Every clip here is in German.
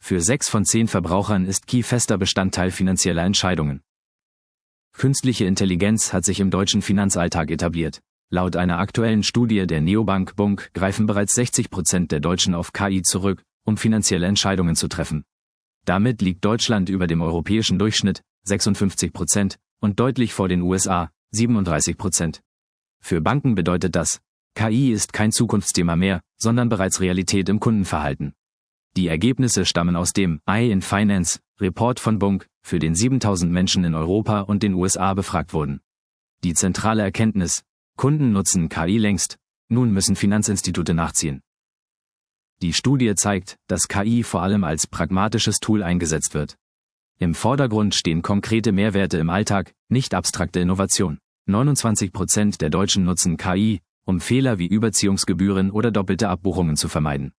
Für 6 von 10 Verbrauchern ist KI fester Bestandteil finanzieller Entscheidungen. Künstliche Intelligenz hat sich im deutschen Finanzalltag etabliert. Laut einer aktuellen Studie der Neobank Bunk greifen bereits 60% der Deutschen auf KI zurück, um finanzielle Entscheidungen zu treffen. Damit liegt Deutschland über dem europäischen Durchschnitt, 56%, und deutlich vor den USA, 37%. Für Banken bedeutet das, KI ist kein Zukunftsthema mehr, sondern bereits Realität im Kundenverhalten. Die Ergebnisse stammen aus dem AI in Finance Report von Bunk, für den 7000 Menschen in Europa und den USA befragt wurden. Die zentrale Erkenntnis: Kunden nutzen KI längst, nun müssen Finanzinstitute nachziehen. Die Studie zeigt, dass KI vor allem als pragmatisches Tool eingesetzt wird. Im Vordergrund stehen konkrete Mehrwerte im Alltag, nicht abstrakte Innovation. 29% der Deutschen nutzen KI, um Fehler wie Überziehungsgebühren oder doppelte Abbuchungen zu vermeiden.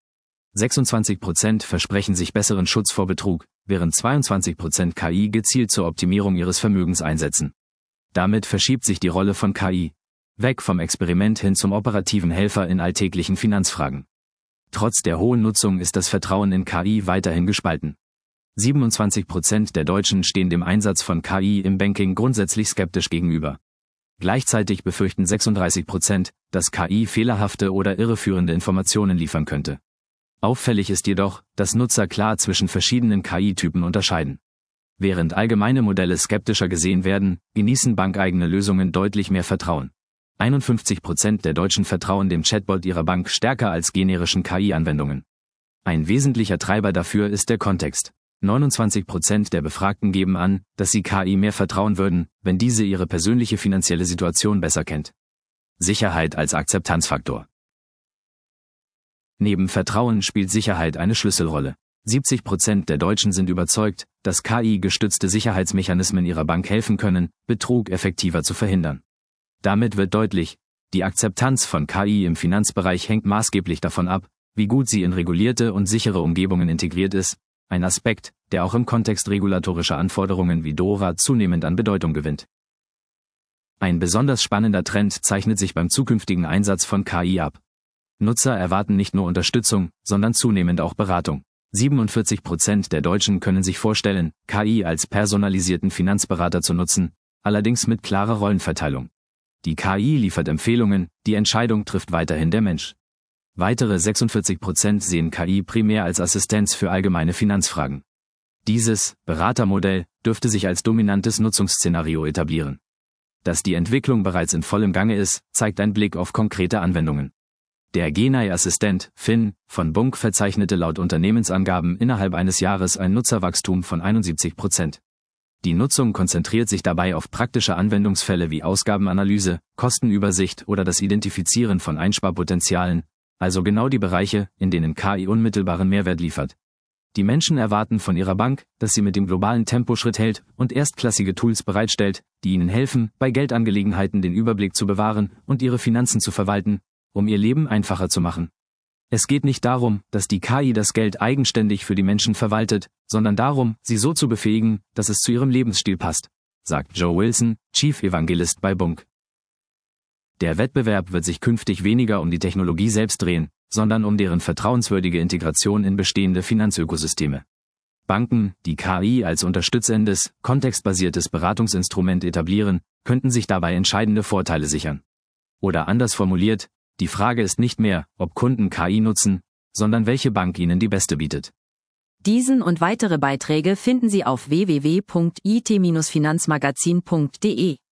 26% versprechen sich besseren Schutz vor Betrug, während 22% KI gezielt zur Optimierung ihres Vermögens einsetzen. Damit verschiebt sich die Rolle von KI weg vom Experiment hin zum operativen Helfer in alltäglichen Finanzfragen. Trotz der hohen Nutzung ist das Vertrauen in KI weiterhin gespalten. 27% der Deutschen stehen dem Einsatz von KI im Banking grundsätzlich skeptisch gegenüber. Gleichzeitig befürchten 36%, dass KI fehlerhafte oder irreführende Informationen liefern könnte. Auffällig ist jedoch, dass Nutzer klar zwischen verschiedenen KI-Typen unterscheiden. Während allgemeine Modelle skeptischer gesehen werden, genießen bankeigene Lösungen deutlich mehr Vertrauen. 51% der Deutschen vertrauen dem Chatbot ihrer Bank stärker als generischen KI-Anwendungen. Ein wesentlicher Treiber dafür ist der Kontext. 29% der Befragten geben an, dass sie KI mehr vertrauen würden, wenn diese ihre persönliche finanzielle Situation besser kennt. Sicherheit als Akzeptanzfaktor. Neben Vertrauen spielt Sicherheit eine Schlüsselrolle. 70% der Deutschen sind überzeugt, dass KI-gestützte Sicherheitsmechanismen ihrer Bank helfen können, Betrug effektiver zu verhindern. Damit wird deutlich, die Akzeptanz von KI im Finanzbereich hängt maßgeblich davon ab, wie gut sie in regulierte und sichere Umgebungen integriert ist, ein Aspekt, der auch im Kontext regulatorischer Anforderungen wie DORA zunehmend an Bedeutung gewinnt. Ein besonders spannender Trend zeichnet sich beim zukünftigen Einsatz von KI ab. Nutzer erwarten nicht nur Unterstützung, sondern zunehmend auch Beratung. 47% der Deutschen können sich vorstellen, KI als personalisierten Finanzberater zu nutzen, allerdings mit klarer Rollenverteilung. Die KI liefert Empfehlungen, die Entscheidung trifft weiterhin der Mensch. Weitere 46% sehen KI primär als Assistenz für allgemeine Finanzfragen. Dieses Beratermodell dürfte sich als dominantes Nutzungsszenario etablieren. Dass die Entwicklung bereits in vollem Gange ist, zeigt ein Blick auf konkrete Anwendungen. Der Genai-Assistent, Finn, von Bunk verzeichnete laut Unternehmensangaben innerhalb eines Jahres ein Nutzerwachstum von 71%. Die Nutzung konzentriert sich dabei auf praktische Anwendungsfälle wie Ausgabenanalyse, Kostenübersicht oder das Identifizieren von Einsparpotenzialen, also genau die Bereiche, in denen KI unmittelbaren Mehrwert liefert. Die Menschen erwarten von ihrer Bank, dass sie mit dem globalen Tempo Schritt hält und erstklassige Tools bereitstellt, die ihnen helfen, bei Geldangelegenheiten den Überblick zu bewahren und ihre Finanzen zu verwalten, um ihr Leben einfacher zu machen. Es geht nicht darum, dass die KI das Geld eigenständig für die Menschen verwaltet, sondern darum, sie so zu befähigen, dass es zu ihrem Lebensstil passt, sagt Joe Wilson, Chief Evangelist bei Bunk. Der Wettbewerb wird sich künftig weniger um die Technologie selbst drehen, sondern um deren vertrauenswürdige Integration in bestehende Finanzökosysteme. Banken, die KI als unterstützendes, kontextbasiertes Beratungsinstrument etablieren, könnten sich dabei entscheidende Vorteile sichern. Oder anders formuliert, die Frage ist nicht mehr, ob Kunden KI nutzen, sondern welche Bank ihnen die beste bietet. Diesen und weitere Beiträge finden Sie auf www.it-finanzmagazin.de.